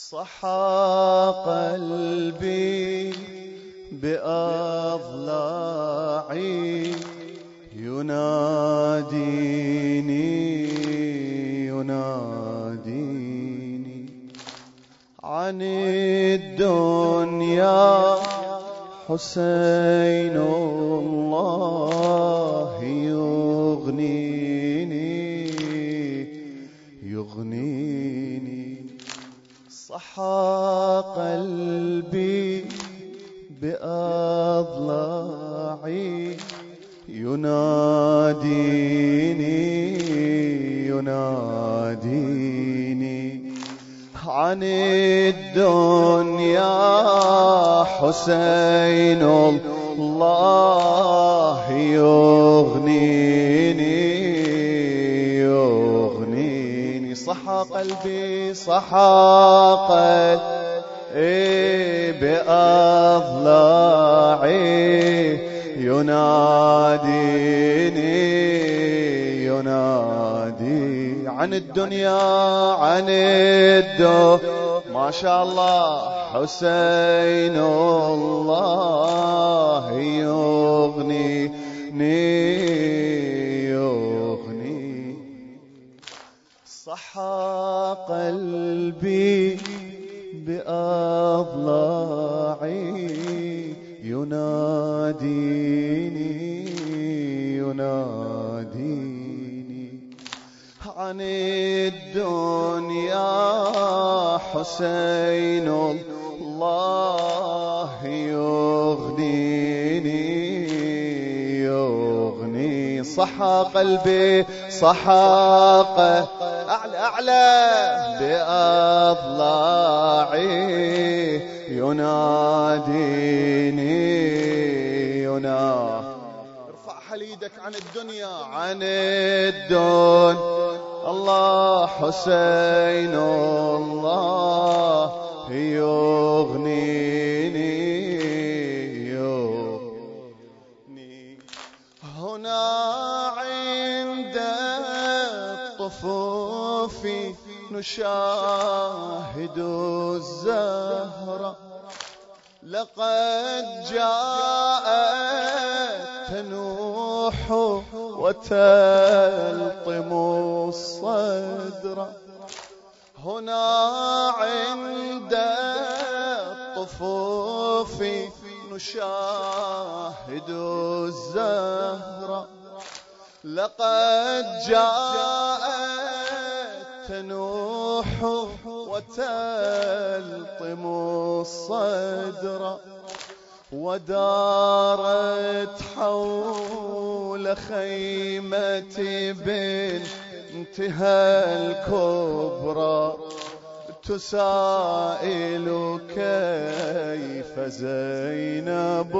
صحى قلبي بأضلاعي يناديني عن الدنيا حسين الله يغنيني صحى قلبي بأضلاعي يناديني عن الدنيا حسين الله يغنيني صحى قلبي بأضلاعي ينادي عن الدنيا ما شاء الله حسين الله يغني صحى قلبي بأضلاعي يناديني عن الدنيا حسين الله يغني صحى قلبي أعلى بأضلاعي يناديني ارفع حليدك عن الدنيا الله حسين الله يغنيني هنا عند الطفوف نشاهد الزهرة لقد جاءت تنوح وتلطم الصدر هنا عند الطفوف نشاهد الزهرة لقد جاءت تنوح وتلطم الصدر ودارت حول خيمة بنتها الكبرى تسائل كيف زينب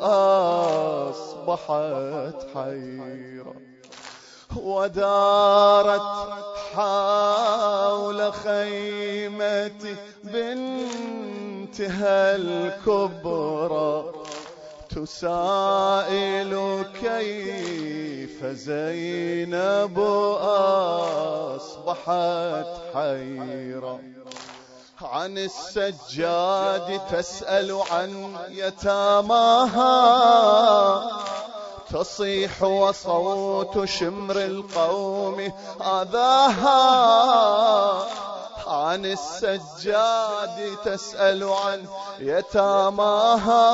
أصبحت حيرة ودارت حول خيمة بنتها الكبرى تسائل كيف زينب أصبحت حيرة عن السجاد تسأل عن يتاماها تصيح وصوت شمر القوم آذاها عن السجاد تسأل عن يتاماها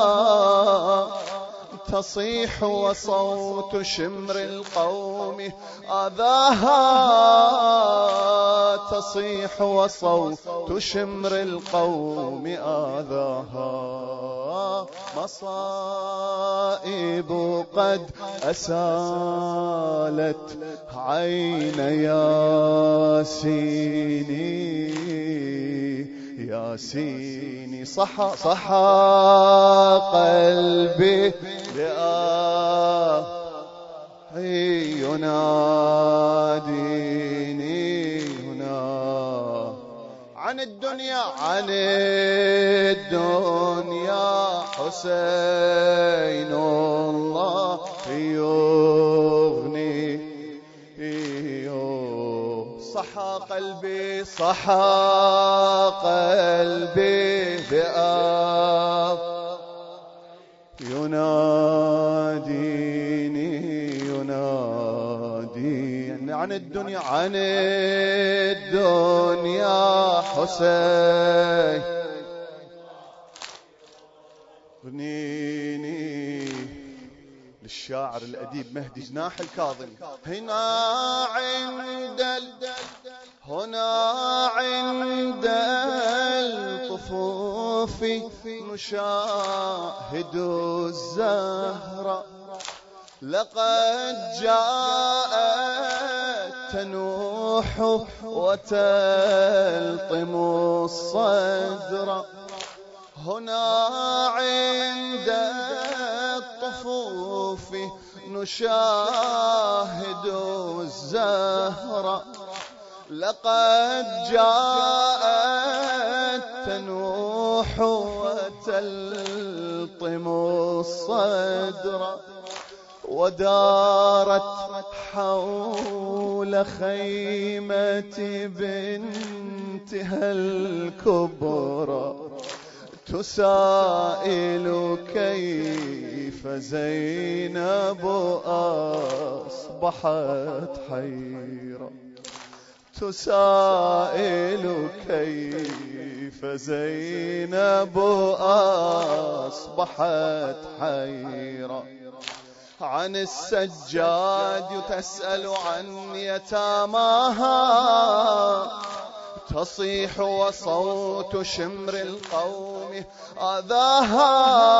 تصيح وصوت شمر القوم آذاها تصيح وصوت شمر القوم آذاها مصائب قد أسالت عين ياسيني صحى قلبي يناديني عن الدنيا حسين الله يغني صح صحى قلبي صحى قلبي بآب يناديني يناديني عن الدنيا عن الدنيا حسين غنيني للشاعر الأديب مهدي جناح الكاظمي. هنا عند الطفوف نشاهد الزهرة لقد جاءت تنوح وتلطم الصدر. هنا عند الطفوف نشاهد الزهرة لقد جاءت تنوح وتلطم الصدر ودارت حول خيمة بنتها الكبرى تسائل كيف زينب أصبحت حيرة تسائل كيف زينب أصبحت حيرة. عن السجاد تسأل عن يتاماها تصيح وصوت شمر القوم آذاها.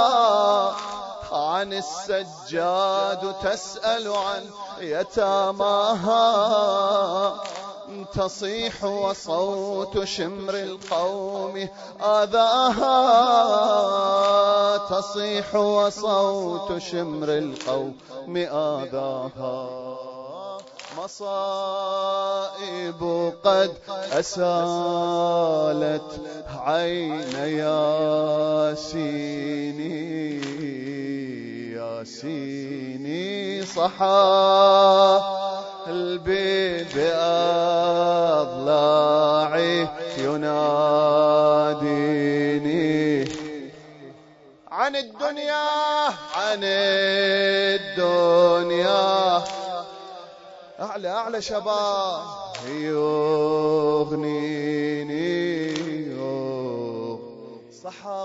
عن السجاد تسأل عن يتاماها تصيح وصوت شمر القوم آذاها. تصيح وصوت شمر القوم آذاها. مصائب قد أسالت عين ياسيني صحى قلبي بأضلاعي يناديني عن الدنيا أعلى شباب يغنيني صحى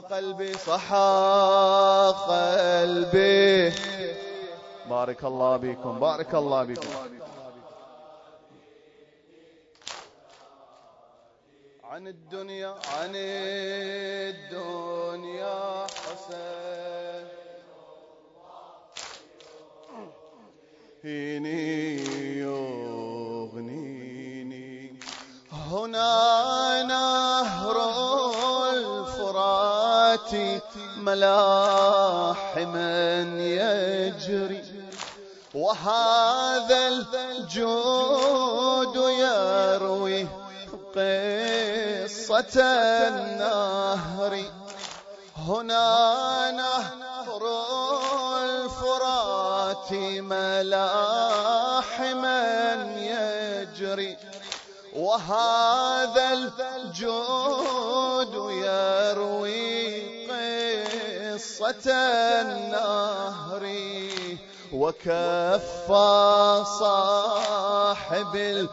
قلبي. بارك الله بكم بارك الله بكم. عن الدنيا حسين يغنيني. هنا نهر الفرات ملاحما يجري وهذا الجود يروي قصة النهر. هنا نهر الفرات ملاحما يجري وهذا الجود يروي قصة النهر. وكفى صاحب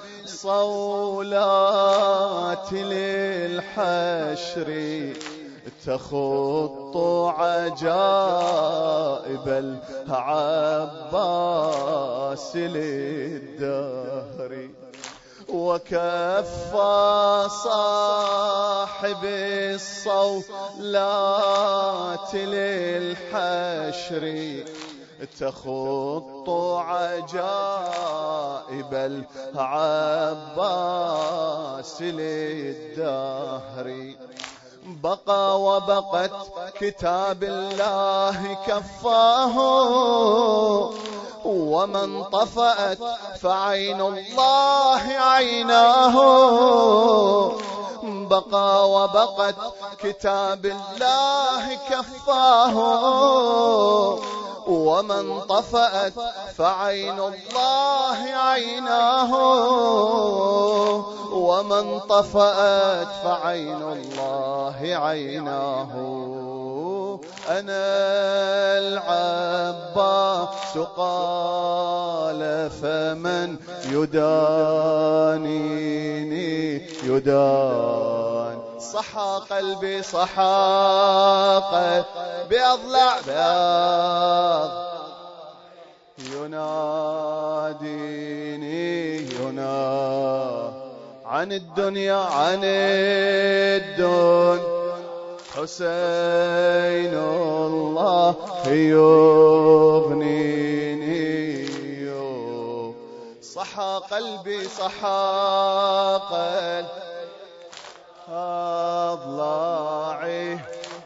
الصولات للحشر تخط عجائب العباس للدهر. وكفى صاحب الصولات للحشر تخط عجائب العباس للدهر. بقى وبقت كتاب الله كفاه ومن طفأت فعين الله عيناه. بقى وبقت كتاب الله كفاه ومن طفأت فعين الله عيناه، ومن طفأت فعين الله عيناه. أنا العباس قال فمن يدانيني يدان. صحى قلبي صحى بأضلع بياض يناديني ينادي عن الدنيا عن الدنيا. حسين الله يغنيني. صحى قلبي صحى قلبي أضلاعي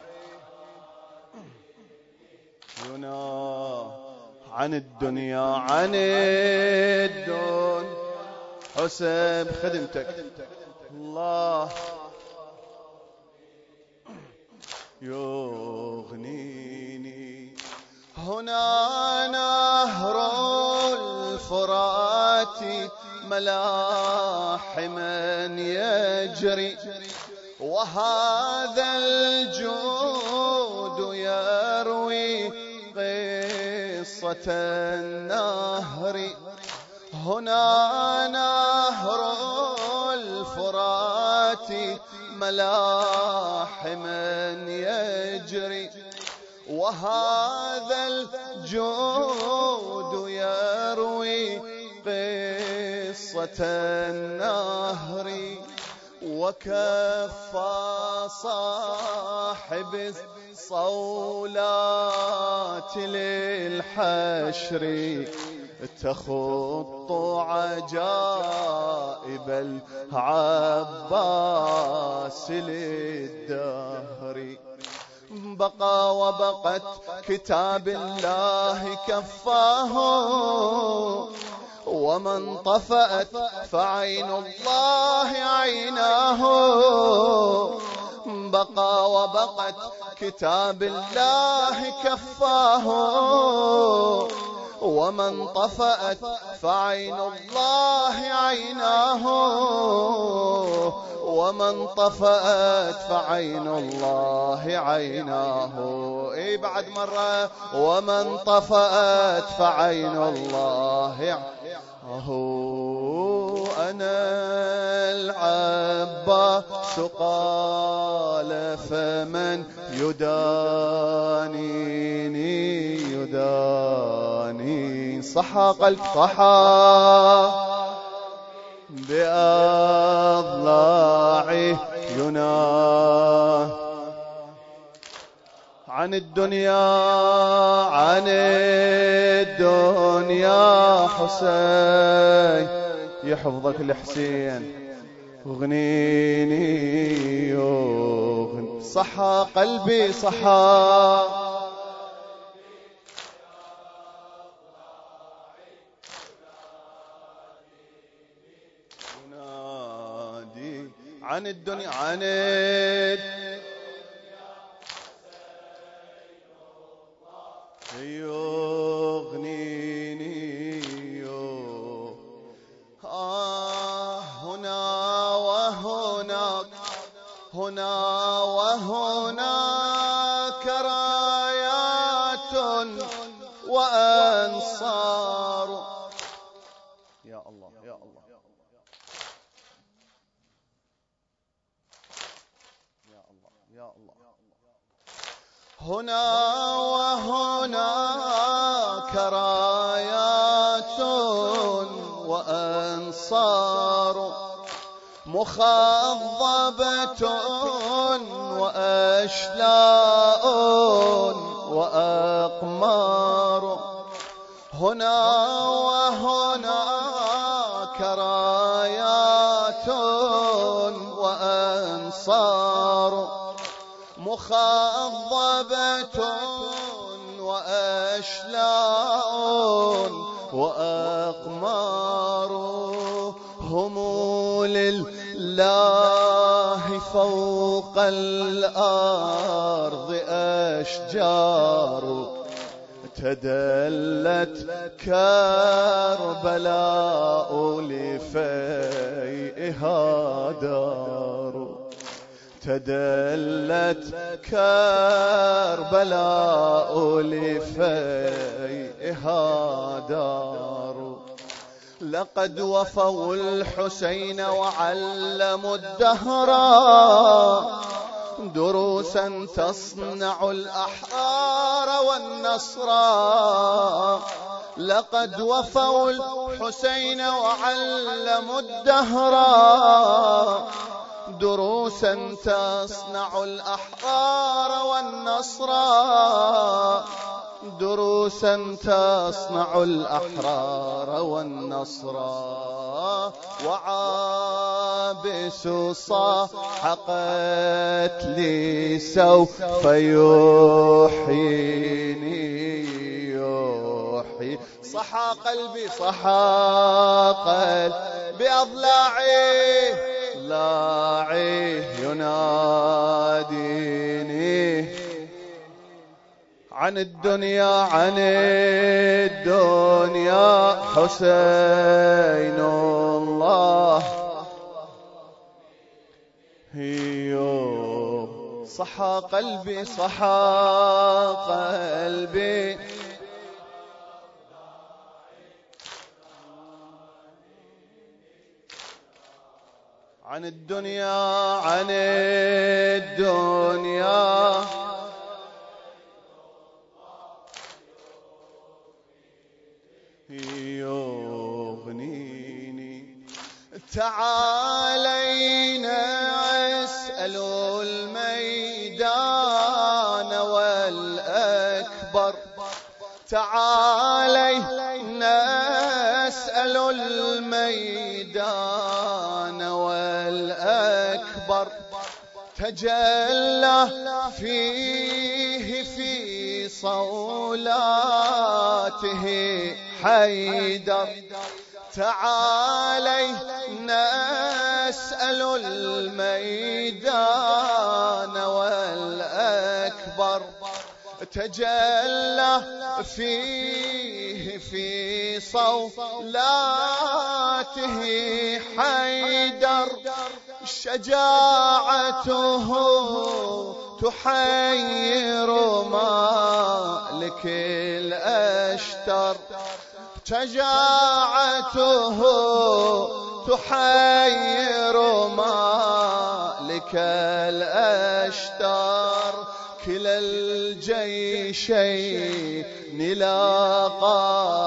ينادي عن الدنيا عن الدنيا. حسين بخدمتك الله يغنيني. هنا نهر الفرات ملاحما يجري، وهذا الجود يروي قصة النهر. هنا نهر الفرات ملاحما يجري، وهذا الجود يروي قصة النهر. وكفى صاحب الصولات للحشر تخط عجائب العباس للدهر. بقى وبقت كتاب الله كفاه، ومن طفأت فعين الله عيناه. بقى وبقت كتاب الله كفاه، ومن طفأت فعين الله عيناه. ومن طفأت فعين الله عيناه. اي بعد مرة. ومن طفأت فعين الله عيناه. أنا العباس قال فمن يدانيني يداني. صحى قلب صحى بأضلاعي ينادي عن الدنيا عن الدنيا. حسين يحفظك الحسين اغنيني يغني. صحى قلبي صحى ينادي عن الدنيا عن يغنيني. هنا وهناك هنا وهناك رايات وأنصار. يا الله يا الله يا الله يا الله. هنا وهناك رايات وأنصار، مخضبة وأشلاء وأقمار. هنا وهناك رايات وأنصار، مخضبة وأشلاء وأقمار. هم لله فوق الأرض أشجار تدلت كربلاء لفيئها دار، تدلت كربلاء لفيئها دار. لقد وفوا الحسين وعلموا الدهر دروسا تصنع الأحرار والنصر. لقد وفوا الحسين وعلموا الدهر دروسا تصنع الأحرار والنصر، دروسا تصنع الأحرار والنصر. وعابس صاح قتلي سوف يحييني يحيي. صحى قلبي صحى قلبي أضلاعي لاعي يناديني عن الدنيا عن الدنيا حسين الله. صحى قلبي صحى قلبي عن الدنيا عن الدنيا يغنيني. تعالينا اسأل الميدان والأكبر، تعالينا اسأل الميدان والأكبر. تجلى فيه في صولاته حيدر. تعالي نسأل الميدان والأكبر. تجلى فيه في صولاته حيدر. شجاعته تحير مالك الأشتر، شجاعته تحير مالك الأشتر. كلا الجيشين لاقى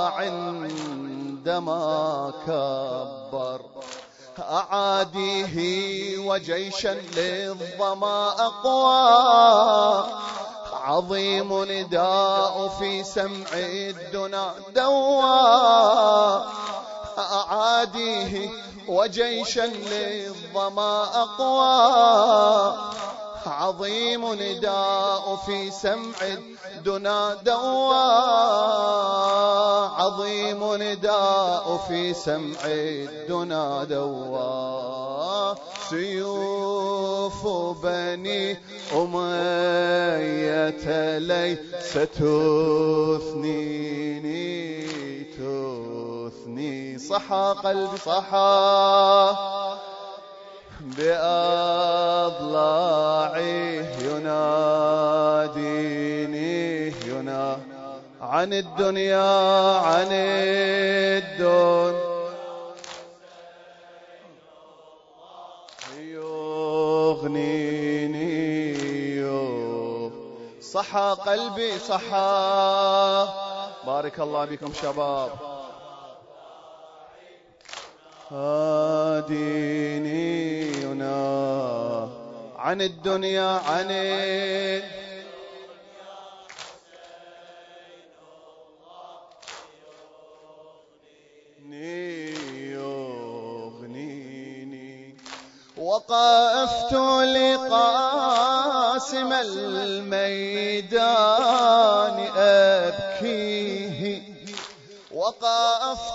عندما كبر. أعاديه وجيشا للظما أقوى، عظيم نداء في سمع الدنا دوى. أعاديه وجيشا للظما أقوى، عظيم نداء في سمع الدنا دوى. عظيم نداء في سمع الدنا دوى. سيوف بني أمية ليس تثنيني تثني. صحى قلبي صحى بأضلاعي يناديني عن الدنيا عن الدنيا يغنيني. صحى قلبي صحى. بارك الله بكم شباب. هاديني عن الدنيا عن يغنيني. وقفت لقاسم الميدان أبكيه، وقفت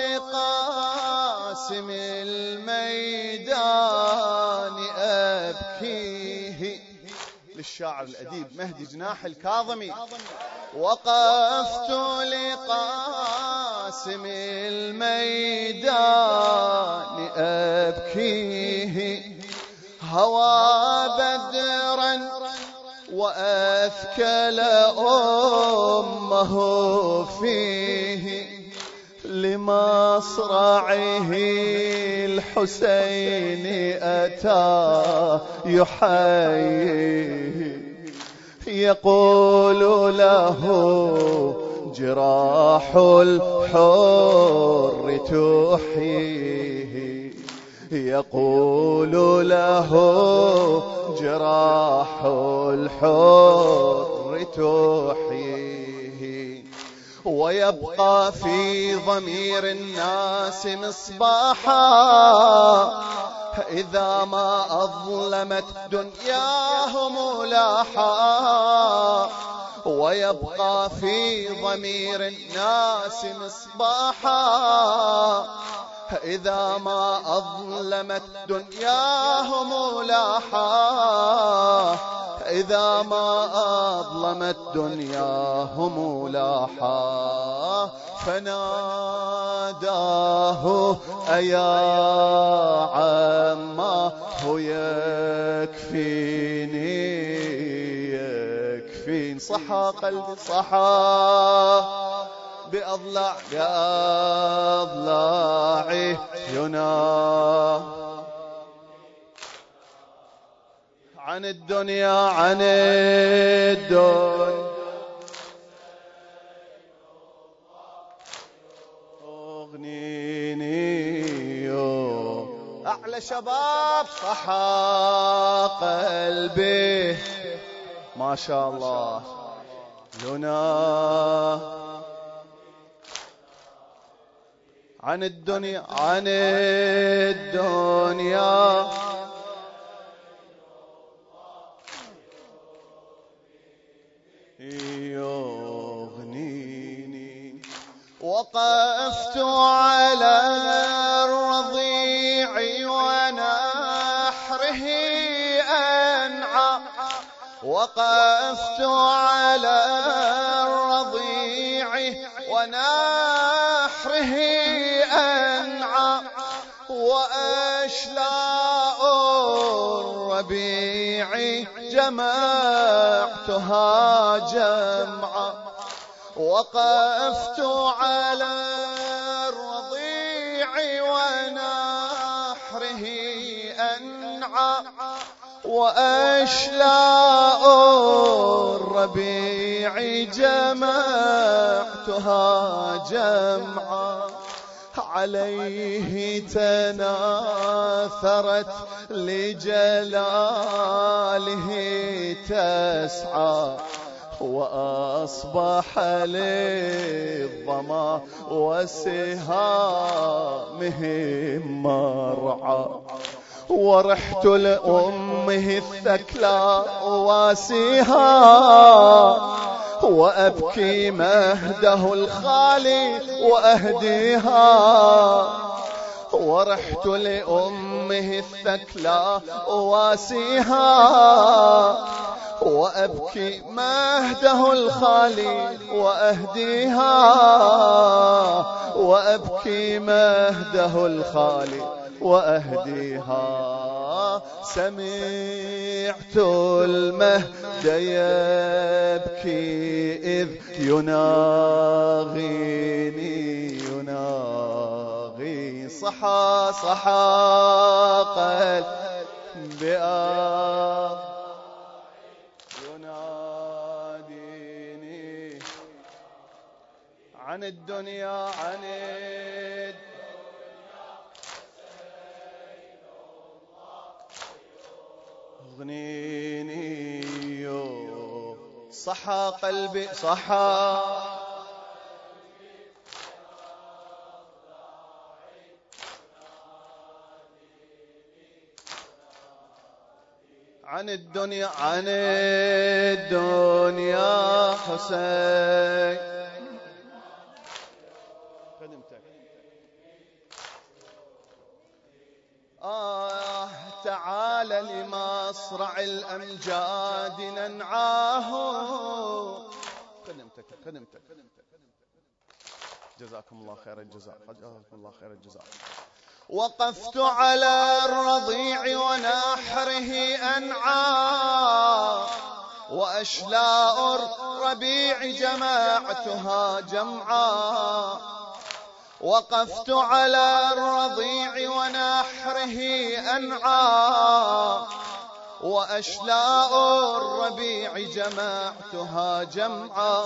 لقاسم الميدان أبكيه. الشاعر الأديب مهدي جناح الكاظمي. وقفت لقاسم الميدان أبكيه هوى بدرا وأثكل أمه فيه لمصرعه الحسين أتى يحييه يقول له جراح الحر تحييه يقول له جراح الحر تحييه ويبقى في ضمير الناس مصباحا إذا ما أظلمت دنياهم لاحا ويبقى في ضمير الناس مصباحا إذا ما أظلمت دنياهم لاحا إذا ما أظلمت دنياهم لاحا فناداه أيا عما هو يكفيني صحى قلبي صحى بأضلاعي ينا عن الدنيا اغنيني أعلى شباب صحى قلبي ما شاء الله لنا عن الدنيا يغنيني وقفت على الرضيع ونحره أنعى وقفت على الرضيع ونحره أنعى وأشلاء الربيع جمعتها جمعا وقفت على الرضيع ونحره أنعى وأشلاء الربيع جمعتها جمعا عليه تناثرت لجلاله تسعى وأصبح للظما وسهامهم مرعى ورحت لأمه الثكلى واسيها وأبكي مهده الخالي وأهديها ورحت لأمه الثكلى واسيها وأبكي مهده الخالي وأهديها وأبكي مهده الخالي وأهديها سمعت المهد يبكي إذ يناغي صحى قلبي يناديني عن الدنيا اغنيني صحى قلبي صحى عن الدنيا حسين تعال لمصرع الأمجاد ننعاه. خدمتك جزاكم الله خير الجزاء، جزاكم الله خير الجزاء. وقفت على الرضيع ونحره أنعى، وأشلاء الربيع جمعتها جمعا. وقفت على الرضيع ونحره أنعى، وأشلاء الربيع جمعتها جمعا.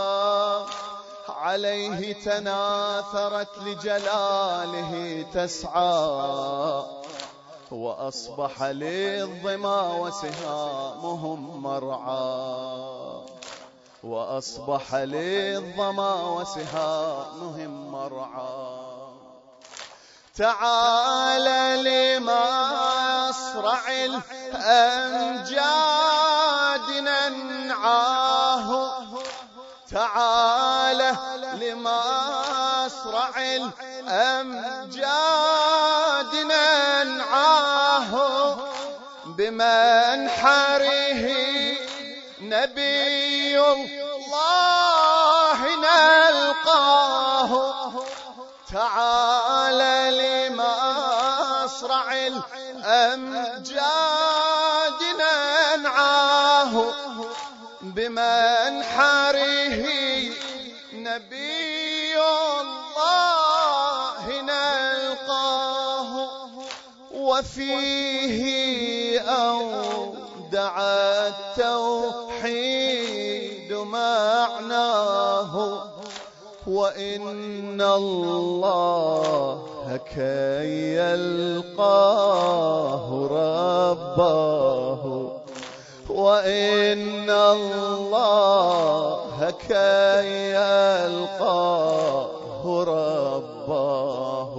عليه تناثرت لجلاله تسعى، وأصبح للظما وسهامهم مرعى. وأصبح للظما وسهامهم مرعى. تعال لمصرع الأمجاد ننعاه، تعال لمصرع الأمجاد ننعاه. بمنحره نبي الله نلقاه. تعال لمصرع الأمجاد ننعاه. بمنحره نبي الله نلقاه. وفيه أودع التوحيد معناه. وإن الله كي يلقاه رباه. وإن الله كي يلقاه رباه.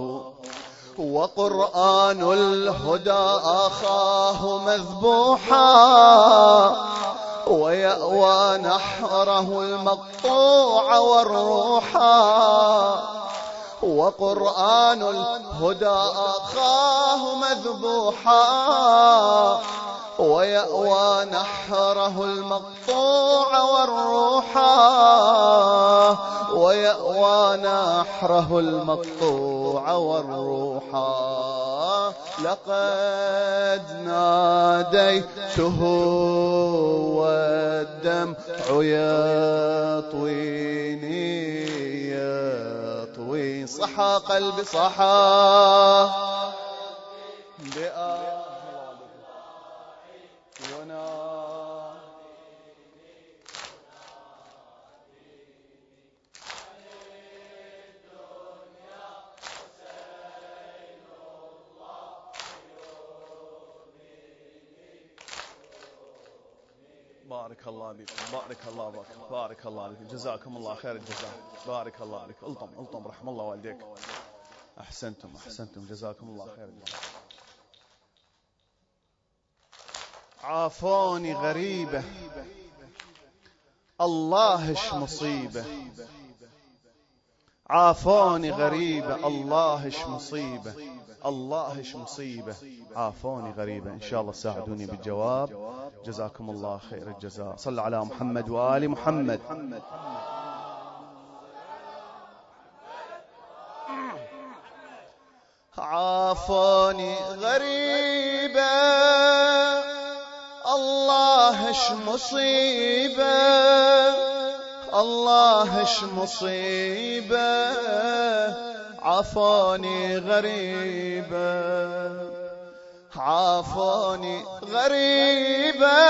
وقرآن الهدى أخاه مذبوحا، ويأوى نحره المقطوع والروحا. وقرآن الهدى أخاه مذبوحا، ويأوى نحره المقطوع والروحا. ويأوى نحره المقطوع والروحا. لقد ناديته والدمع يطويني يطوي. صحى قلبي صحى بارك الله بك، بارك الله بك، بارك الله بك، جزاكم الله خير الجزاء، بارك الله بك. الطم رحم الله والديك. أحسنتم جزاكم الله خير الجزاء. عافوني غريبة الله اش مصيبة. عافوني غريبة الله اش مصيبة. الله اش مصيبة. عافوني غريبة. إن شاء الله ساعدوني بالجواب. جزاكم الله خير الجزاء. صلى على محمد وآل محمد. عافوني غريبة الله اش مصيبة. الله اش مصيبة. عافوني غريبة. عافوني غريبة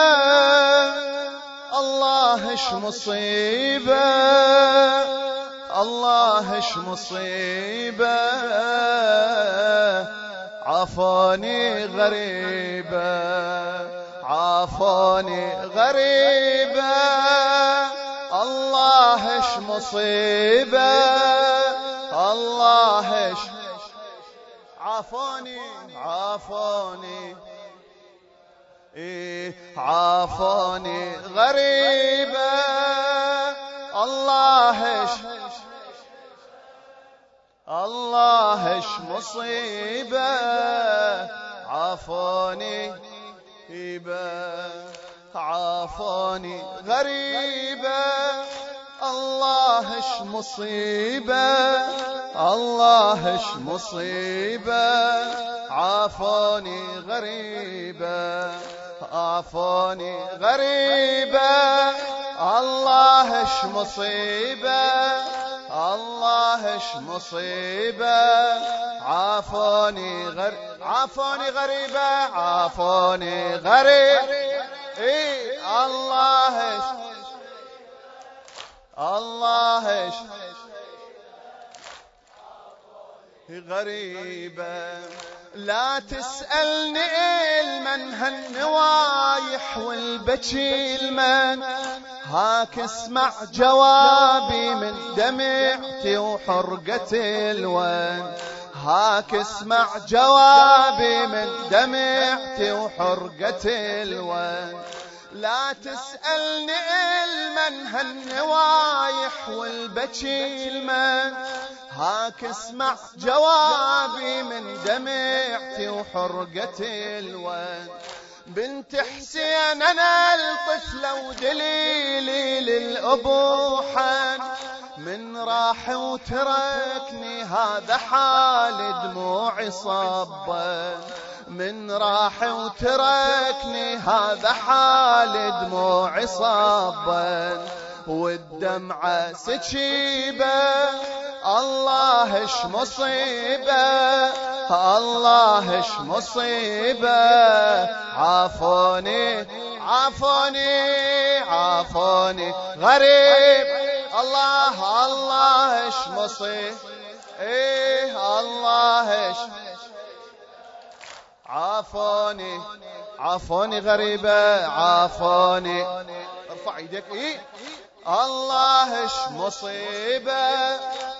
الله اش مصيبة. الله اش مصيبة. عافوني غريبة. عافوني غريبة الله اش مصيبة. الله اش عافوني عافوني غريبة الله اش مصيبة. عافوني عافوني غريبة الله اش مصيبة الله اش مصيبة عافوني غريبة عافوني غريبة الله اش مصيبة الله اش مصيبة عافوني عافوني غريبة عافوني غريبة الله اش الله اش غريبة لا تسألني المن هالنوايح والبكي المن هاك اسمع جوابي من دمعتي وحرقتي الوان هاك اسمع جوابي من دمعتي وحرقتي الوان لا تسألني المن هالنوايح والبكي المن هاك اسمع جوابي من دمعتي وحرقتي الوان بنت حسين انا الطفلة ودليلي للأبوحن من راح وتركني هذا حال دموعي صبا من راح وتركني هذا حال دموعي صبا والدمعة سكيبة الله اش مصيبة الله اش مصيبة عافوني عافوني عافوني غريب الله الله اش مصيبة الله اش عافوني عافوني غريبة عافوني ارفع يدك الله اش مصيبة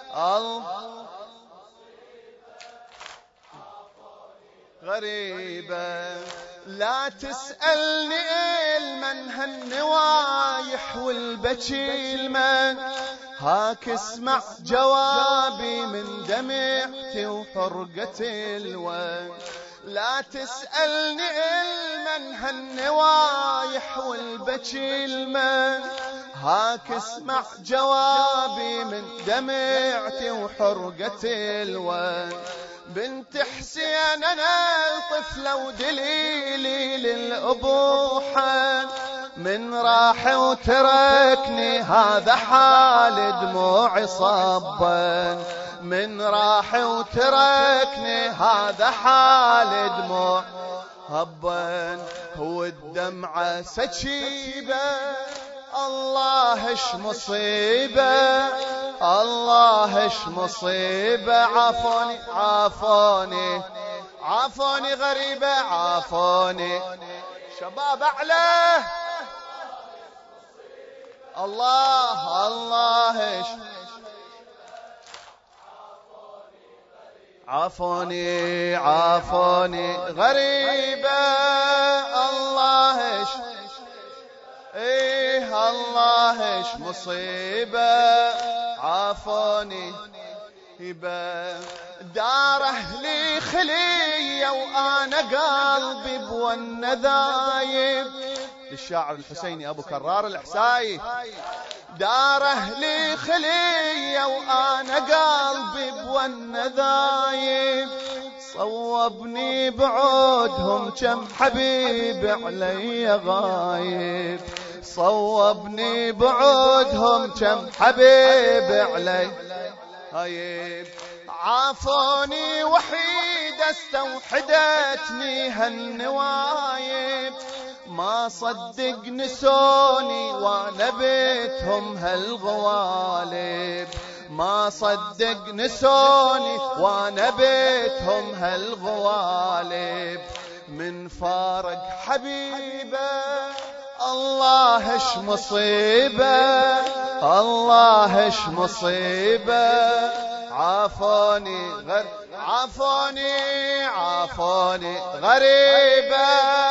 غريبة لا تسألني المن هالنوايح والبكي المن هاك اسمع جوابي من دمعتي وحرقتي الوان لا تسألني المن هالنوايح والبكي المن هاك اسمع جوابي من دمعتي وحرقتي الوان بنت حسين انا الطفلة ودليلي للأبوحن من راح وتركني هذا حال دموعي صبا من راح وتركني هذا حال دموع هبا هو الدمعة سكيبة الله اش مصيبة الله اش مصيبة عافوني عافوني عافوني غريبة عافوني شباب اعلى الله الله اش عافوني عافوني غريبة الله اش الله اش مصيبة عافوني هبة دار اهلي خلية وانا قلبي بون ذايب للشاعر الحسيني ابو كرار الحساي دار اهلي خلية وانا قلبي بون ذايب صوبني بعودهم كم حبيب علي غايب صوبني بعودهم كم حبيب علي غايب عافوني وحيد استوحدتني هالنوايب ما صدق نسوني وانا بيتهم هالغوالب ما صدق نسوني وانا بيتهم هالغوالب من فارق حبيبه الله اش مصيبه الله اش مصيبه عافوني عافوني عافوني غريبه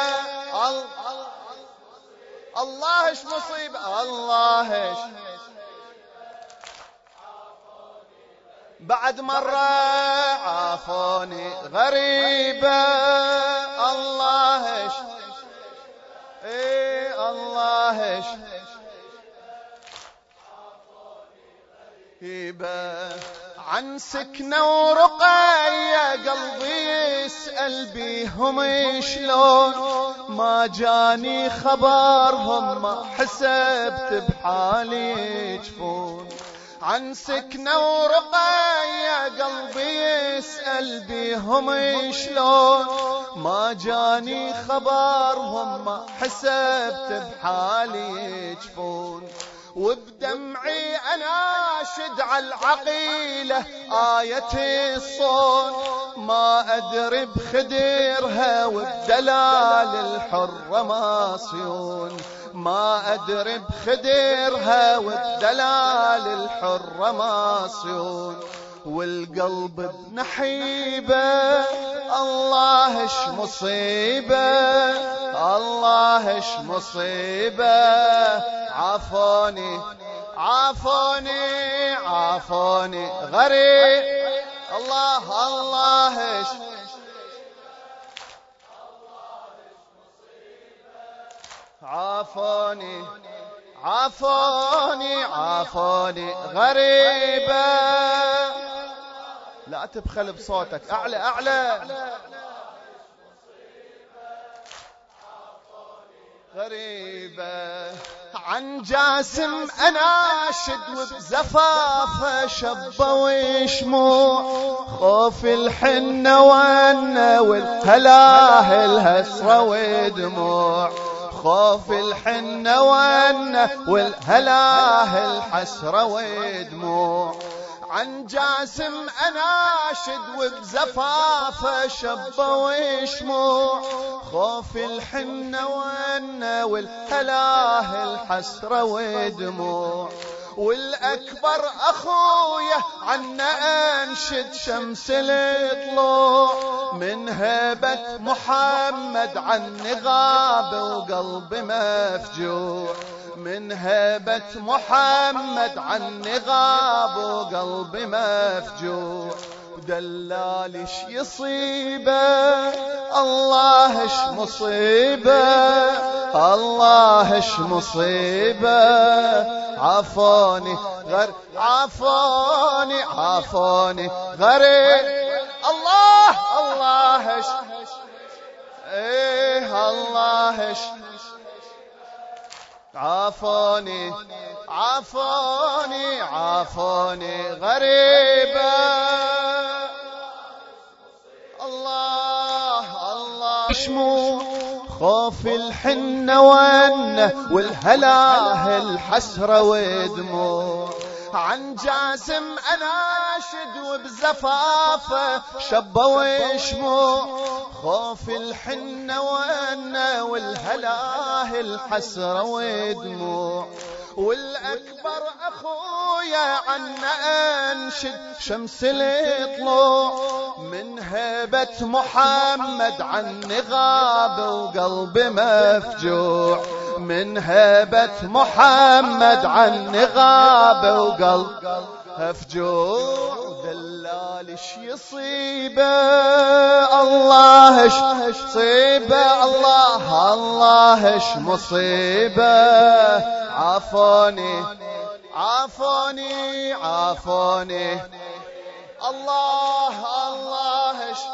الله اش مصيبه الله اش بعد مرة عافوني غريبة الله الله عن سكنة ورقية قلبي يسأل بيهم شلون ما جاني خبرهم ما حسبت بحالي يجفون عن سكنة ورقية قلبي يسأل بيهم شلون ما جاني خبرهم ما حسبت بحالي يجفون وبدمعي أناشد على العقيلة آية الصون ما أدري بخدرها وبدلال الحرة ماصيون ما أدري بخدرها وبدلال الحرة ماصيون والقلب بنحيبة الله اش مصيبة الله اش مصيبة عافوني عافوني عافوني غريب الله الله اش عافوني عافوني عافوني غريبة لا تبخل بصوتك أعلى أعلى غريبة عن جاسم أناشد وبزفافة شبة وشموع خوف الحنة والنا والهلاهل هسرة ودموع خوف الحنة والنا والهلاهل حسرة ودموع عن جاسم أناشد وبزفافة شبة وشموع خوف الحنة والنا والهلاهل حسرة ودموع والأكبر أخويا عنا أنشد شمس الطلوع من هبة محمد عني غاب وقلبي مفجوع من هبة محمد عني غاب وقلبي مفجوع ودلالي اش يصيبه الله اش مصيبه الله اش مصيبه عافوني عافوني عافوني غريب الله الله اش الله اش عافوني عافوني عافوني غريبة الله الله شمو خوف الحنة والهلاهل حسرة ودموع عن جاسم أناشد وبزفافة شبة وشموع خوف الحنة والهلاهل حسرة ودموع والأكبر أخويا عنا أنشد شمس الطلوع من هبة محمد عني غاب وقلبي مفجوع من هبة محمد عني غاب وقلبي مفجوع دلال اش يصيبه الله اش صيبه الله الله اش مصيبه عافوني عافوني عافوني الله الله اش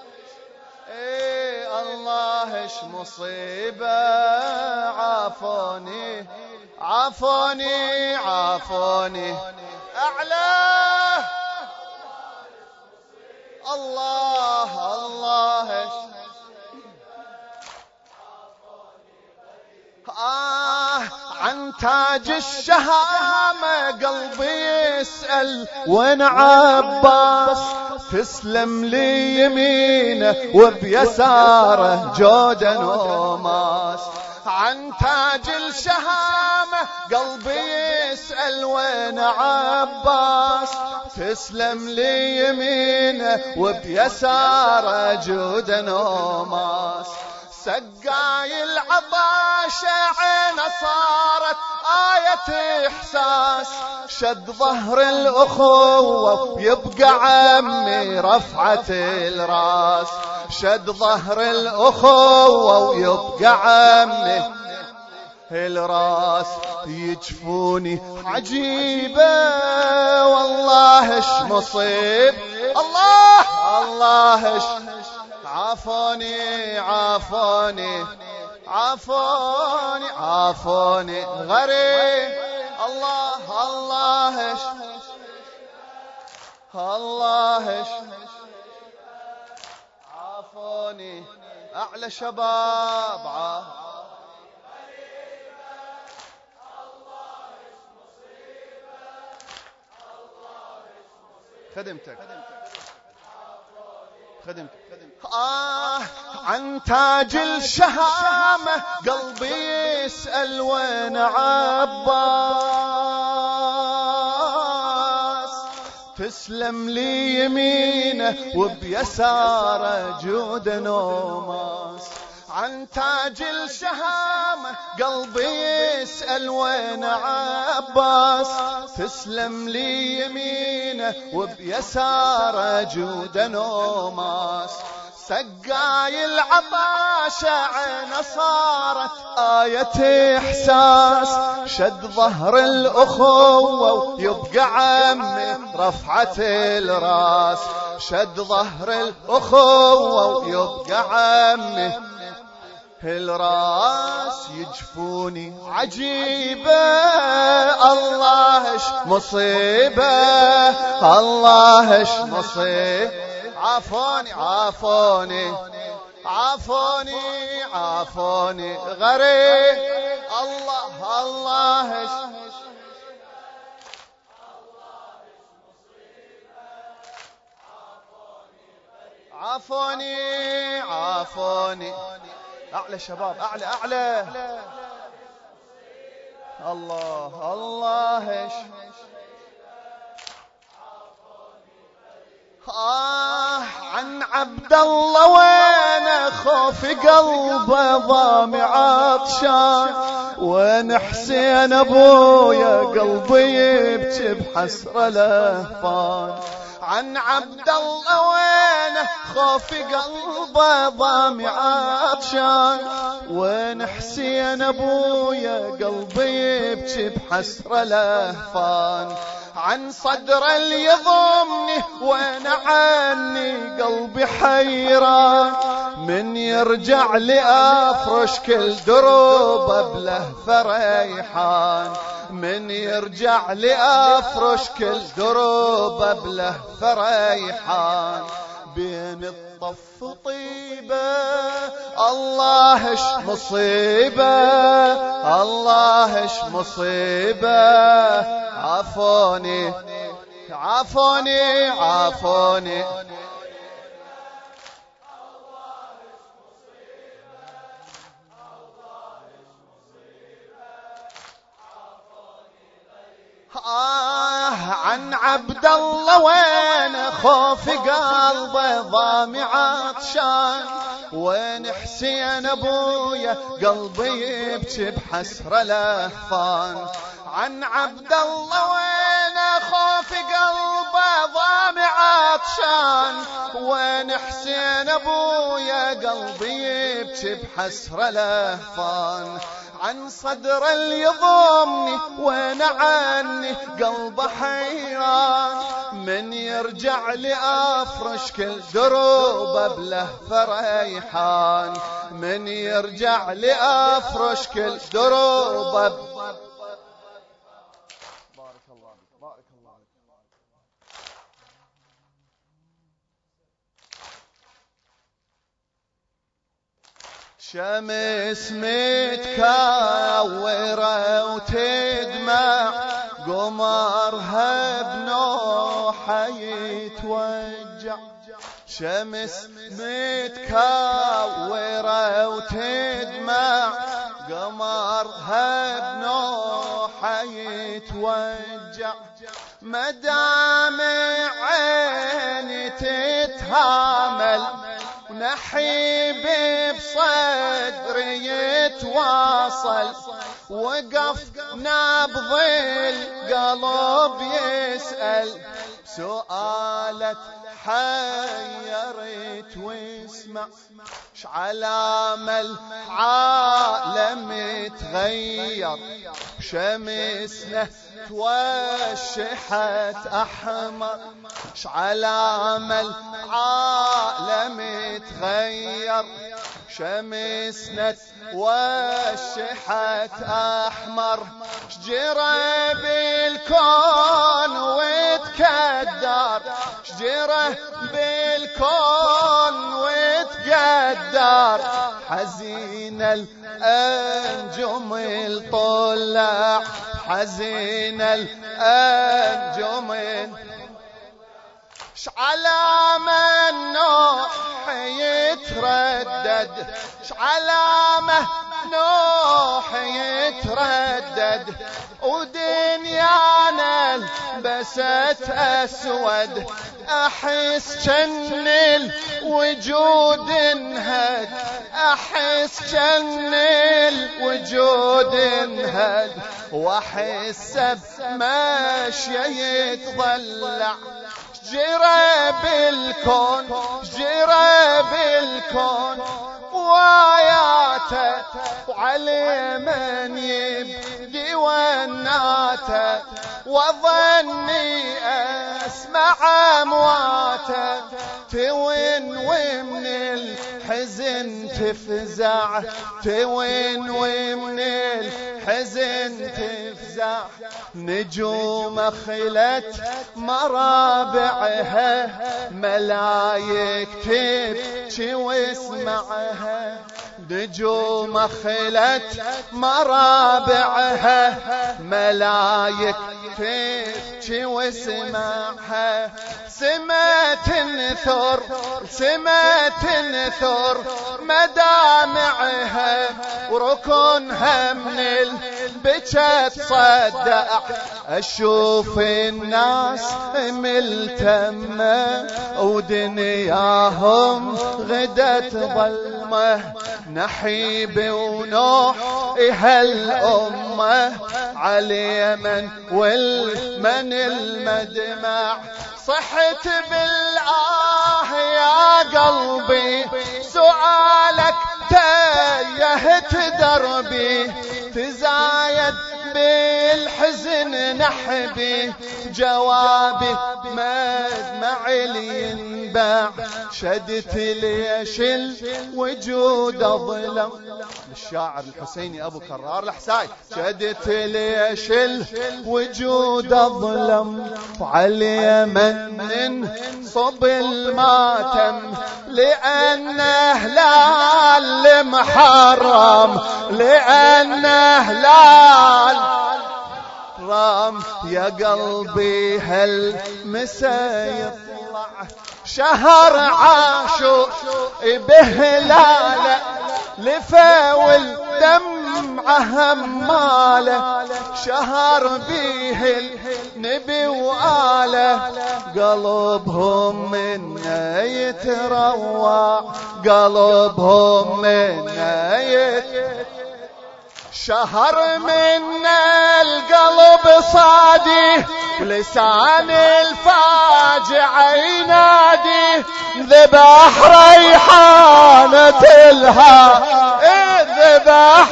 الله اش مصيبه عافوني عافوني عافوني أعلى الله الله عن تاج الشهامة قلبي يسأل وين عباس تسلم لي يمينه وبيساره جودا وماس عن تاج الشهامة قلبي يسأل وين عباس تسلم لي يمينه وبيساره جودا وماس سقاي العطاش عينه صارت آية إحساس، شد ظهر الأخوة يبقى عمي رفعة الراس، شد ظهر الأخوة ويبقى عمي الراس. يجفوني عجيبة والله اش مصيب، الله اش عافوني عافوني عافوني عافوني غريب، الله اش عافوني. أعلى شباب خدمتك عن تاج الشهامة قلبي يسأل وين عباس، تسلم لي يمينه وبيساره جود نوماس. عن تاج الشهامة قلبي يسأل وين عباس، تسلم لي يمينه وبيساره جود نوماس. سقاي العطاش عينه صارت آية إحساس، شد ظهر الأخوة ويبقى عمي رفعة الراس، شد ظهر الأخوة ويبقى عمي الراس. يجفوني عجيبة الله اش مصيبة، الله اش مصيبة. عافوني عافوني عافوني عافوني غريب، الله اش عافوني عافوني. أعلى شباب أعلى الله ايش عن عبد الله وين خوف قلبه ضامع عطشان، وين حسين ابويا قلبي يبكي بحسرة لهفان. عن عبد الله وين خوف قلبه ضامع عطشان، وين حسين ابويا قلبي يبكي بحسرة لهفان. عن صدر اللي يضمني وين عني قلبي حيران، من يرجع لي افرش كل دروبه بلهفة ريحان، من يرجع لي افرش كل دروبه بلهفة ريحان. بين الطف طيبة الله اش مصيبة، الله اش مصيبة. عافوني عافوني عافوني عن عبد الله وين خوف قلبه ضامع عطشان، وين حسين ابويا قلبي يبكي بحسرة لهفان. عن عبد الله وين خوف قلبه ضامع عطشان، وين حسين ابويا قلبي يبكي بحسرة لهفان. عن صدر اللي يضمني وين عني قلبه حيران، من يرجع لي افرش كل دروبه بلهفة ريحان، من يرجع لي افرش كل دروبه. بارك الله بارك الله. شمس متكاورة وتدمع، قمرها بنوحة يتوجع. شمس متكاورة وتدمع، قمرها بنوحة يتوجع. مدام عيني تتهامل نحيب بصدري يتواصل، وقف نبض القلب يسأل، سؤالك حيرت واسمع، شعلامة العالم تغير، شمسنا توشحت أحمر، شعلامة العالم تغير، شمسنا توشحت أحمر، شجرة بالكون وتكدر، شجرة بالكون وتقدر، حزين الأنجم الطلع، حزين الأنجم، شعلامة النوح يتردد، شعلامة نوح يتردد، ودنيانا لبست أسود، أحس جن الوجود انهد، أحس جن الوجود انهد، وأحس بمشي يتضلع، شجرة بالكون، شجرة بالكون وآياته، وعلي من يبدي وناته، وظني أسمع أمواته، تون ومن الحزن تفزع، تون ومن الحزن تفزع، نجوم خلت مرابعها، ملايك تبكي واسمعها، نجوم خلت مرابعها، ملايك تبكي واسمعها، سما تنثر، سما تنثر مدامعها، وركنها من البكا تصدع، أشوف الناس ملتمة، ودنياهم غدت ظلمة، نحيب ونوح هالأمة، على من والمن المدمع، صحت بالآه يا قلبي، سؤالك تايهت دربي، تزايد بالحزن نحبي، جوابي مدمع اللي ينباع، شدت ليش الوجود ظلم، للشاعر الحسيني أبو كرار الحساي، شدت ليش الوجود ظلم، وعلي من صب الماتم، لأنه هلال محرم، لأنه هلال رام، يا قلبي هالمسا يطلع، شهر عاشور بهلاله، لفا والدمعة هماله، شهر بيه النبي وآله، قلبهم منا يتروع، قلبهم منا شهر منا القلب صادي، ولسان الفاجع ينادي، ذبح ريحانة ذبح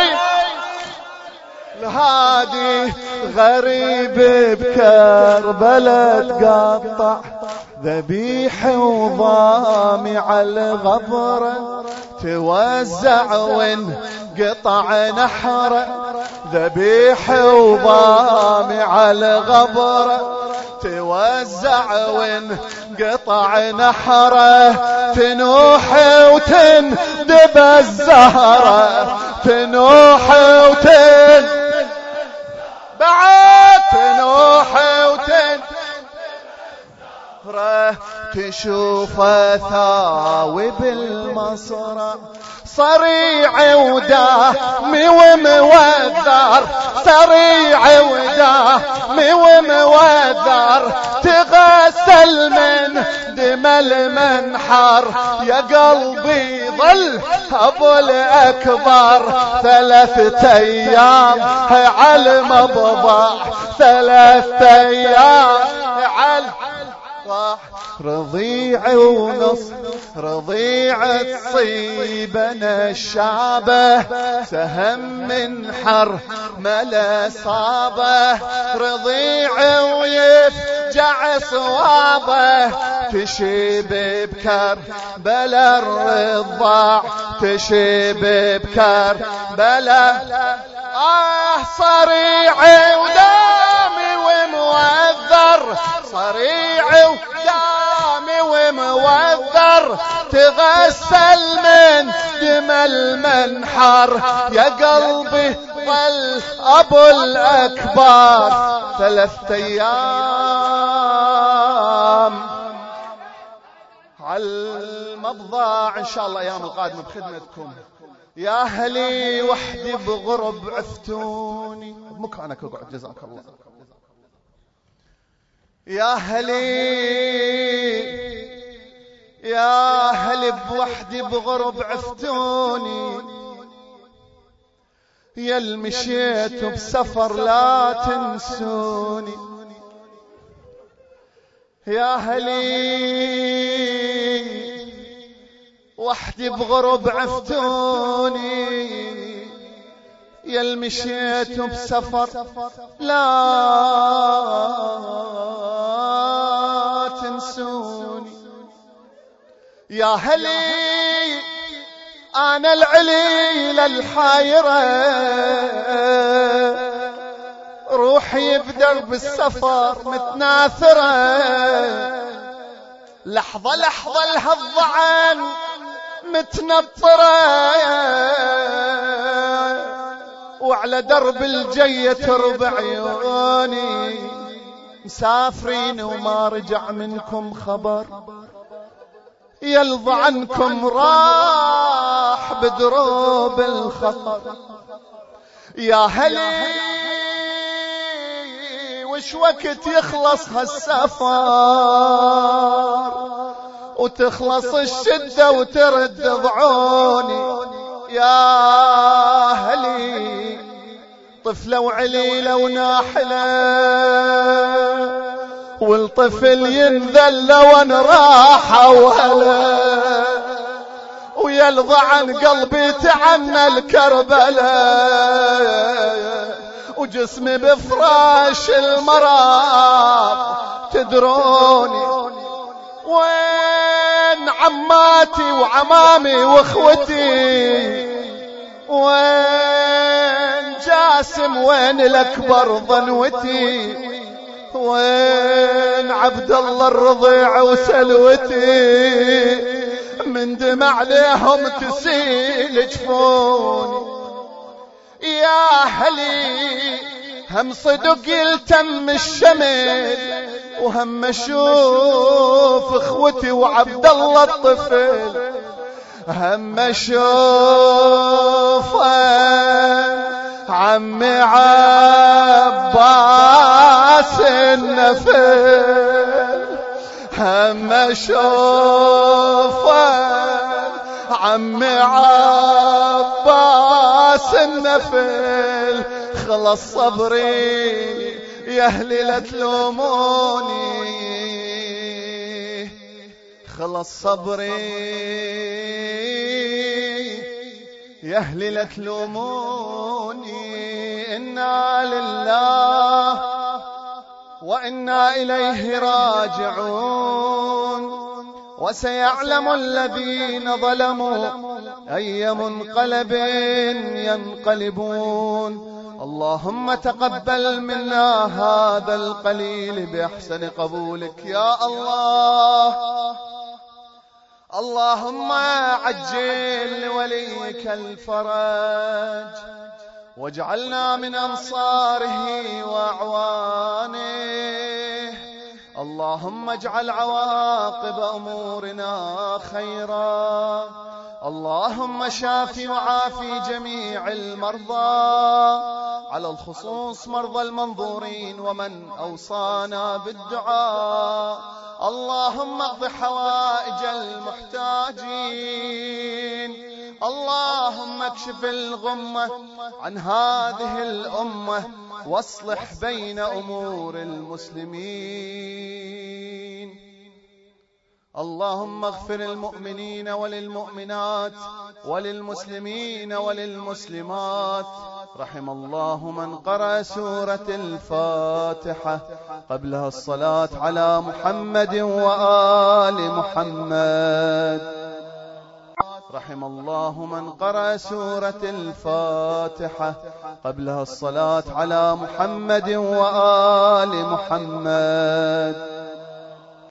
الهادي، غريب بكربلة تقطع، ذبيح وضامي على الغبرة، توزع وانقطع نحره، ذبيح وضامي على الغبرة، توزع وانقطع نحره، تنوح وتندب الزهرة، تنوح بعد تنوح تشوف ثاوي بالمصرع، صريع ودامي وموذر، صريع ودامي وموذر، تغسل من دم المنحر يا قلبي ظل أبو الأكبر 3 أيام على المبضع 3 أيام على رضيع ونص رضيع تصيب نشابه سهم من حر ملا صابه رضيع ويفجع صوابه تشيب بكر بلا الرضاع تشيب بكر بلا صريعي ودامي وموذر صريعي ودامي وموذر تغسل من دم المنحر يا قلبي ظل أبو الأكبر 3 أيام على المبضع. إن شاء الله أيام القادمة بخدمتكم يا أهلي وحدي بغرب عفتوني بمكانك اقعد جزاك الله يا أهلي بوحدي بغرب عفتوني يا المشيت بسفر لا تنسوني يا أهلي وحدي بغرب عفتوني يا المشيت بسفر لا تنسوني يا هلي أنا العليلة الحايرة روحي بدرب السفر متناثرة لحظة لحظة لهالضعن متنطرة وعلى درب الجية تربع عيوني مسافرين وما رجع منكم خبر يلظى عنكم راح بدروب الخطر يا هلي وش وقت يخلص هالسفر وتخلص الشدة وترد ضعوني يا هلي طفلة وعليلة وناحلة والطفل ينذل وان راحة وهلا ويلظى عن قلبي تعنى الكربلاء وجسمي بفراش المرض تدروني وين عماتي وعمامي واخوتي وين جاسم وين الأكبر ظنوتي وين عبد الله الرضيع وسلوتي من دمع عليهم تسيل جفوني يا أهلي هم صدق يلتم الشمل وهم اشوف اخوتي وعبد الله الطفل هم اشوف عمي عباس النفل هم اشوف عمي عباس النفل خلص صبري يا أهلي لا تلوموني خلص صبري يا أهلي لا تلوموني إنا لله وإنا إليه راجعون وسيعلم الذين ظلموا أي منقلب ينقلبون اللهم تقبل منا هذا القليل بأحسن قبولك يا الله اللهم عجل لوليك الفرج واجعلنا من أنصاره وأعوانه اللهم اجعل عواقب أمورنا خيرا اللهم شافي وعافي جميع المرضى على الخصوص مرضى المنظورين ومن أوصانا بالدعاء. اللهم اقض حوائج المحتاجين. اللهم اكشف الغمة عن هذه الأمة واصلح بين أمور المسلمين. اللهم اغفر المؤمنين وللمؤمنات وللمسلمين وللمسلمات. رحم الله من قرأ سورة الفاتحة قبلها الصلاة على محمد وآل محمد. رحم الله من قرأ سورة الفاتحة قبلها الصلاة على محمد وآل محمد.